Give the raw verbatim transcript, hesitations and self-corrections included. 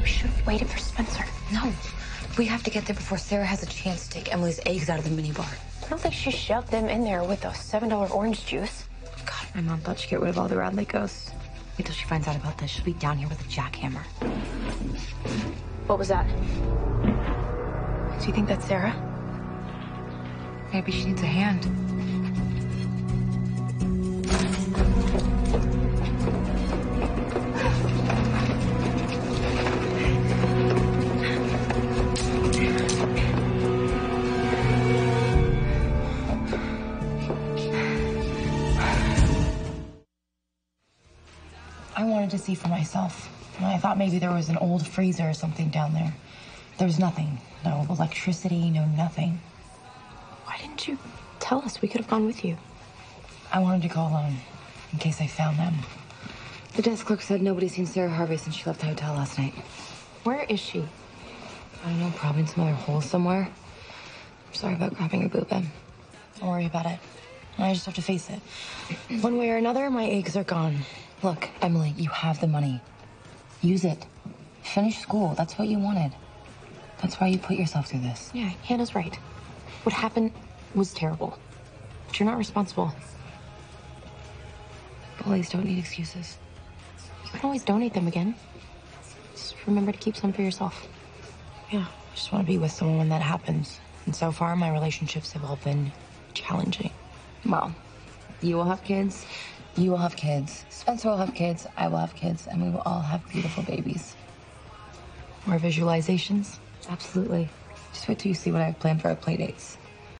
We should have waited for Spencer. No. We have to get there before Sarah has a chance to take Emily's eggs out of the minibar. I don't think she shoved them in there with a seven dollar orange juice. God, my mom thought she'd get rid of all the Radley ghosts. Wait till she finds out about this. She'll be down here with a jackhammer. What was that? Do you think that's Sarah? Maybe she needs a hand. I wanted to see for myself. I thought maybe there was an old freezer or something down there. There was nothing. No electricity, no nothing. Why didn't you tell us? We could have gone with you. I wanted to go alone, in case I found them. The desk clerk said nobody's seen Sarah Harvey since she left the hotel last night. Where is she? I don't know, probably in some other hole somewhere. I'm sorry about grabbing your boob, Em. Don't worry about it. I just have to face it. One way or another, my eggs are gone. Look, Emily, you have the money. Use it. Finish school. That's what you wanted. That's why you put yourself through this. Yeah, Hannah's right. What happened was terrible. But you're not responsible. Bullies don't need excuses. You can always donate them again. Just remember to keep some for yourself. Yeah, I just want to be with someone when that happens. And so far, my relationships have all been challenging. Well, you will have kids. You will have kids. Spencer will have kids. I will have kids. And we will all have beautiful babies. More visualizations? Absolutely. Just wait till you see what I have planned for our play dates.